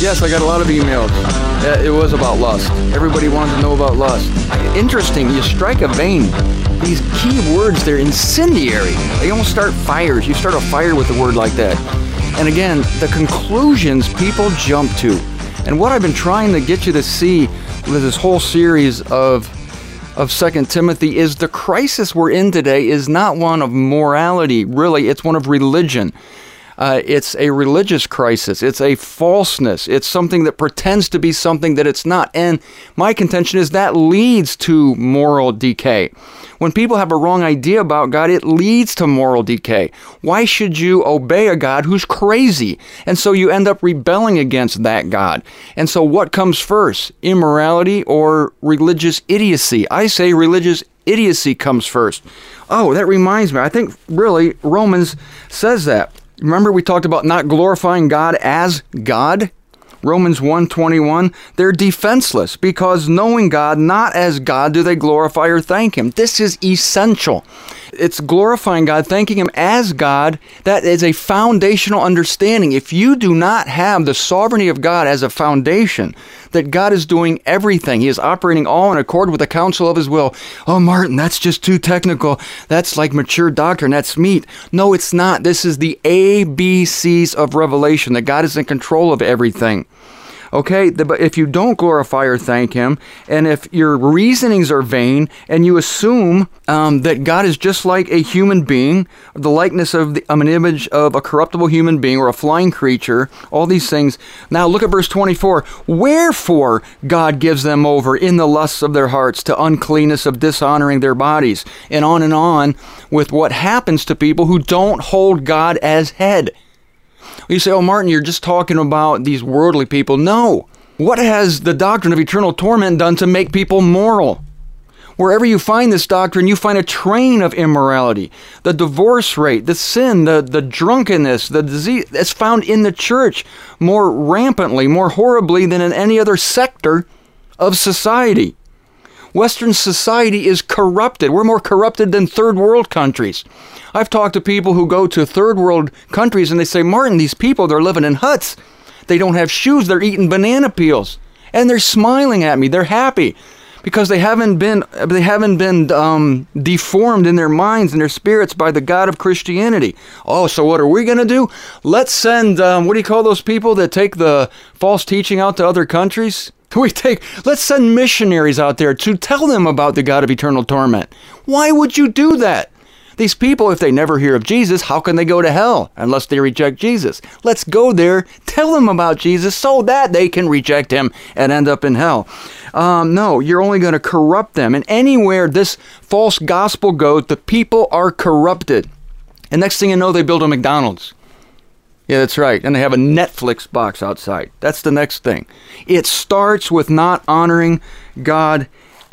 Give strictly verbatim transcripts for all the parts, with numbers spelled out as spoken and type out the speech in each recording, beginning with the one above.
Yes, I got a lot of emails. Uh, it was about lust. Everybody wanted to know about lust. Interesting, you strike a vein. These key words, they're incendiary. They almost start fires. You start a fire with a word like that. And again, the conclusions people jump to. And what I've been trying to get you to see with this whole series of of Second Timothy is the crisis we're in today is not one of morality. Really, it's one of religion. Uh, it's a religious crisis. It's a falseness. It's something that pretends to be something that it's not. And my contention is that leads to moral decay. When people have a wrong idea about God, it leads to moral decay. Why should you obey a God who's crazy? And so you end up rebelling against that God. And so what comes first, immorality or religious idiocy? I say religious idiocy comes first. Oh, that reminds me. I think really Romans says that. Remember we talked about not glorifying God as God? Romans one twenty-one, they're defenseless because knowing God not as God do they glorify or thank Him. This is essential. It's glorifying God, thanking Him as God. That is a foundational understanding. If you do not have the sovereignty of God as a foundation, that God is doing everything, He is operating all in accord with the counsel of His will. Oh, Martin, that's just too technical. That's like mature doctrine. That's meat. No, it's not. This is the A B Cs of revelation, that God is in control of everything. Okay, but if you don't glorify or thank Him, and if your reasonings are vain, and you assume um, that God is just like a human being, the likeness of, the, of an image of a corruptible human being or a flying creature, all these things. Now look at verse twenty-four. Wherefore God gives them over in the lusts of their hearts to uncleanness of dishonoring their bodies, and on and on with what happens to people who don't hold God as head. You say, oh, Martin, you're just talking about these worldly people. No. What has the doctrine of eternal torment done to make people moral? Wherever you find this doctrine, you find a train of immorality. The divorce rate, the sin, the, the drunkenness, the disease, it's found in the church more rampantly, more horribly than in any other sector of society. Western society is corrupted. We're more corrupted than third world countries. I've talked to people who go to third world countries and they say, Martin, these people, they're living in huts. They don't have shoes. They're eating banana peels. And they're smiling at me. They're happy because they haven't been they haven't been um, deformed in their minds and their spirits by the God of Christianity. Oh, so what are we going to do? Let's send, um, what do you call those people that take the false teaching out to other countries? We take, let's send missionaries out there to tell them about the God of eternal torment. Why would you do that? These people, if they never hear of Jesus, how can they go to hell unless they reject Jesus? Let's go there, tell them about Jesus so that they can reject Him and end up in hell. Um, no, you're only going to corrupt them. And anywhere this false gospel goes, the people are corrupted. And next thing you know, they build a McDonald's. Yeah, that's right. And they have a Netflix box outside. That's the next thing. It starts with not honoring God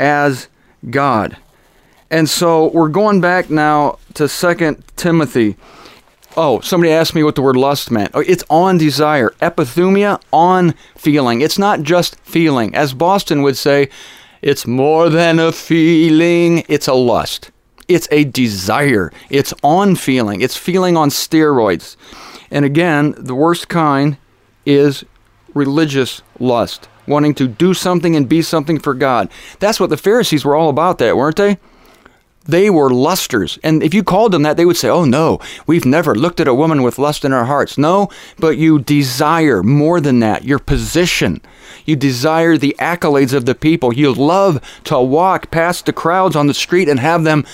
as God. And so we're going back now to Second Timothy. Oh, somebody asked me what the word lust meant. Oh, it's on desire. Epithumia, on feeling. It's not just feeling. As Boston would say, it's more than a feeling. It's a lust. It's a desire. It's on feeling. It's feeling on steroids. And again, the worst kind is religious lust, wanting to do something and be something for God. That's what the Pharisees were all about, that, weren't they? They were lusters. And if you called them that, they would say, oh no, we've never looked at a woman with lust in our hearts. No, but you desire more than that, your position. You desire the accolades of the people. You love to walk past the crowds on the street and have them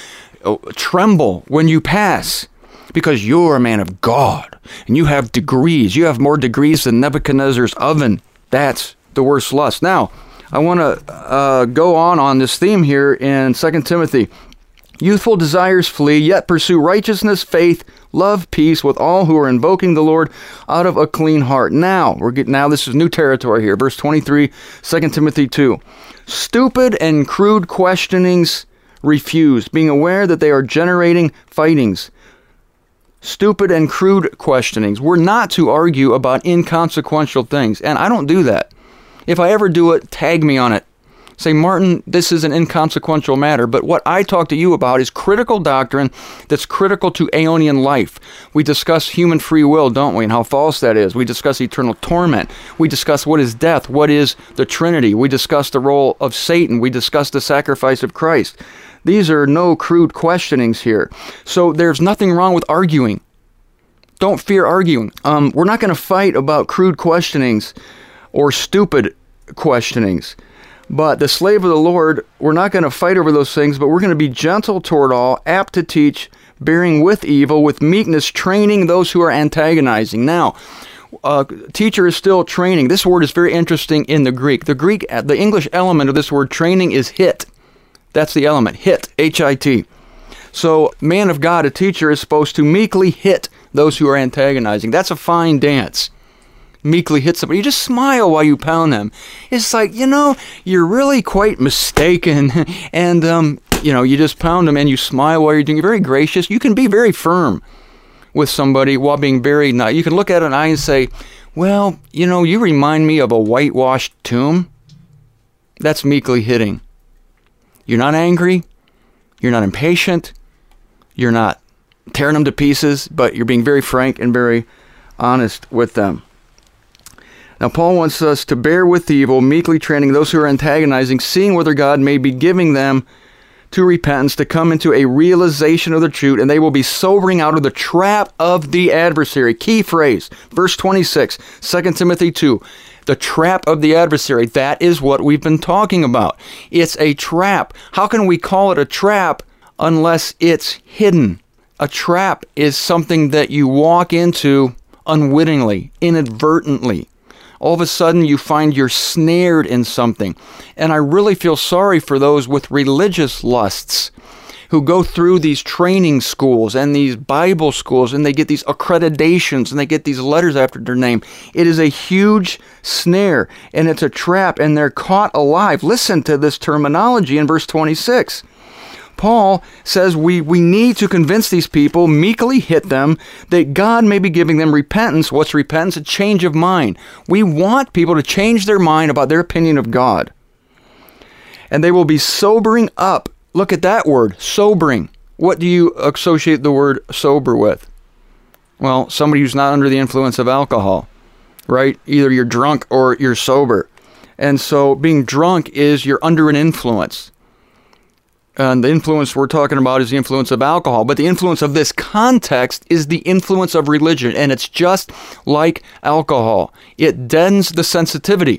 tremble when you pass. Because you're a man of God, and you have degrees. You have more degrees than Nebuchadnezzar's oven. That's the worst lust. Now, I want to uh, go on on this theme here in Second Timothy. Youthful desires flee, yet pursue righteousness, faith, love, peace with all who are invoking the Lord out of a clean heart. Now, we're getting, now this is new territory here. Verse twenty-three, Second Timothy two. Stupid and crude questionings refuse, being aware that they are generating fightings. Stupid and crude questionings. We're not to argue about inconsequential things, and I don't do that. If I ever do it, tag me on it. say, Martin, this is an inconsequential matter, but what I talk to you about is critical doctrine that's critical to aeonian life. We discuss human free will, don't we, and how false that is. We discuss eternal torment. We discuss what is death, what is the Trinity. We discuss the role of Satan. We discuss the sacrifice of Christ. These are no crude questionings here. So there's nothing wrong with arguing. Don't fear arguing. Um, we're not going to fight about crude questionings or stupid questionings. But the slave of the Lord, we're not going to fight over those things, but we're going to be gentle toward all, apt to teach, bearing with evil, with meekness, training those who are antagonizing. Now, uh, teacher is still training. This word is very interesting in the Greek. The Greek, the English element of this word training is hit. That's the element, hit, H I T. So, man of God, a teacher is supposed to meekly hit those who are antagonizing. That's a fine dance. Meekly hit somebody. You just smile while you pound them. It's like, you know, you're really quite mistaken. And, um, you know, you just pound them and you smile while you're doing it. Very gracious. You can be very firm with somebody while being very nice. You can look at an eye and say, well, you know, you remind me of a whitewashed tomb. That's meekly hitting. You're not angry. You're not impatient. You're not tearing them to pieces, but you're being very frank and very honest with them. Now, Paul wants us to bear with evil, meekly training those who are antagonizing, seeing whether God may be giving them to repentance, to come into a realization of the truth, and they will be sobering out of the trap of the adversary. Key phrase, verse twenty-six, Second Timothy two. The trap of the adversary. That is what we've been talking about. It's a trap. How can we call it a trap unless it's hidden? A trap is something that you walk into unwittingly, inadvertently. All of a sudden you find you're snared in something. And I really feel sorry for those with religious lusts who go through these training schools and these Bible schools, and they get these accreditations and they get these letters after their name. It is a huge snare, and it's a trap, and they're caught alive. Listen to this terminology in verse twenty-six. Paul says we, we need to convince these people, meekly hit them, that God may be giving them repentance. What's repentance? A change of mind. We want people to change their mind about their opinion of God. And they will be sobering up. Look at that word, sobering. What do you associate the word sober with? Well, somebody who's not under the influence of alcohol, right? Either you're drunk or you're sober. And so being drunk is you're under an influence. And the influence we're talking about is the influence of alcohol. But the influence of this context is the influence of religion. And it's just like alcohol. It deadens the sensitivity.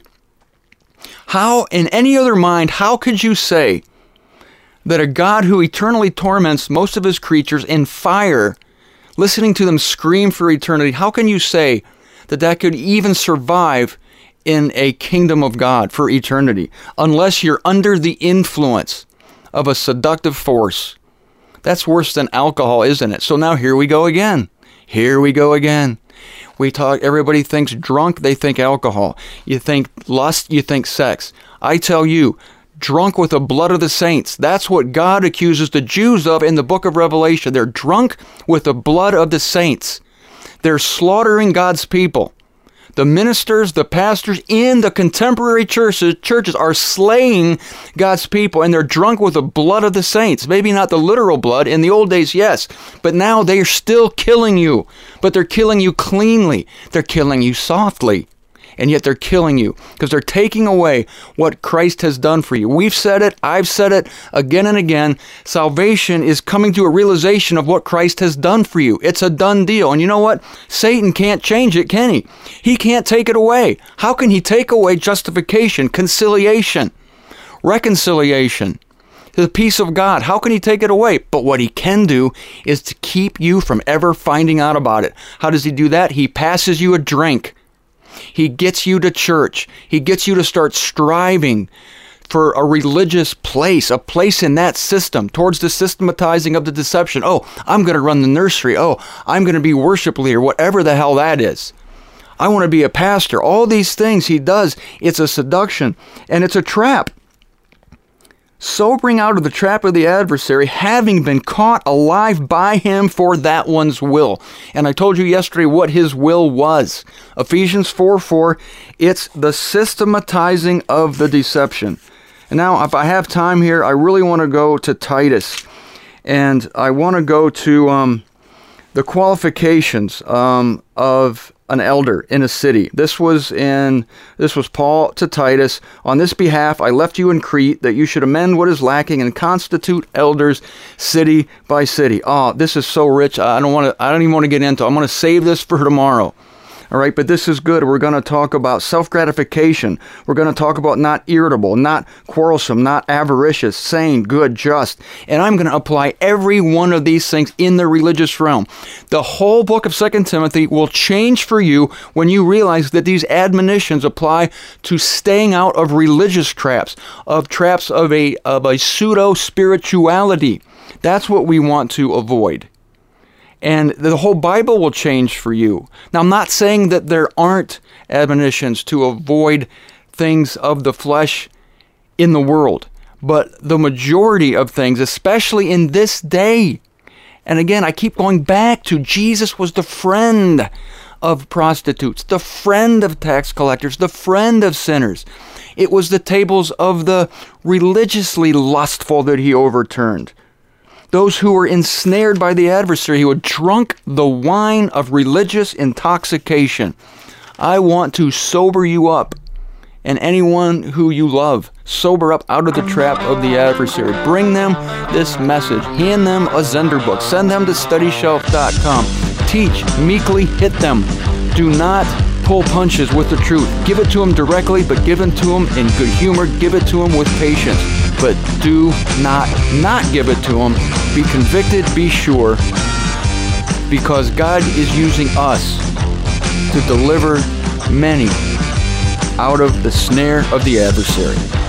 How, in any other mind, how could you say that a God who eternally torments most of his creatures in fire, listening to them scream for eternity, how can you say that that could even survive in a kingdom of God for eternity, unless you're under the influence of a seductive force? That's worse than alcohol, isn't it? So now here we go again. Here we go again. We talk, everybody thinks drunk, they think alcohol. You think lust, you think sex. I tell you, drunk with the blood of the saints. That's what God accuses the Jews of in the book of Revelation. They're drunk with the blood of the saints. They're slaughtering God's people. The ministers, the pastors in the contemporary churches, churches are slaying God's people, and they're drunk with the blood of the saints. Maybe not the literal blood. In the old days, yes. But now they are still killing you. But they're killing you cleanly. They're killing you softly. And yet they're killing you because they're taking away what Christ has done for you. We've said it. I've said it again and again. Salvation is coming to a realization of what Christ has done for you. It's a done deal. And you know what? Satan can't change it, can he? He can't take it away. How can he take away justification, conciliation, reconciliation, the peace of God? How can he take it away? But what he can do is to keep you from ever finding out about it. How does he do that? He passes you a drink. He gets you to church. He gets you to start striving for a religious place, a place in that system, towards the systematizing of the deception. Oh, I'm going to run the nursery. Oh, I'm going to be worship leader, whatever the hell that is. I want to be a pastor. All these things he does, it's a seduction, and it's a trap. Sobering out of the trap of the adversary, having been caught alive by him for that one's will. And I told you yesterday what his will was. Ephesians four four, it's the systematizing of the deception. And now, if I have time here, I really want to go to Titus. And I want to go to um, the qualifications um, of an elder in a city. This was in this was Paul to Titus. On this behalf, I left you in Crete, that you should amend what is lacking and constitute elders city by city. Oh, this is so rich. I don't want to. I don't even want to get into. I'm going to save this for tomorrow. All right, but this is good. We're going to talk about self-gratification. We're going to talk about not irritable, not quarrelsome, not avaricious, sane, good, just. And I'm going to apply every one of these things in the religious realm. The whole book of Second Timothy will change for you when you realize that these admonitions apply to staying out of religious traps, of traps of a, of a pseudo-spirituality. That's what we want to avoid. And the whole Bible will change for you. Now, I'm not saying that there aren't admonitions to avoid things of the flesh in the world, but the majority of things, especially in this day, and again, I keep going back to Jesus was the friend of prostitutes, the friend of tax collectors, the friend of sinners. It was the tables of the religiously lustful that he overturned. Those who were ensnared by the adversary, he would drunk the wine of religious intoxication. I want to sober you up, and anyone who you love, sober up out of the trap of the adversary. Bring them this message. Hand them a Zender book. Send them to study shelf dot com. Teach, meekly hit them. Do not pull punches with the truth. Give it to them directly, but give it to them in good humor. Give it to them with patience. But do not not give it to them. Be convicted, be sure, because God is using us to deliver many out of the snare of the adversary.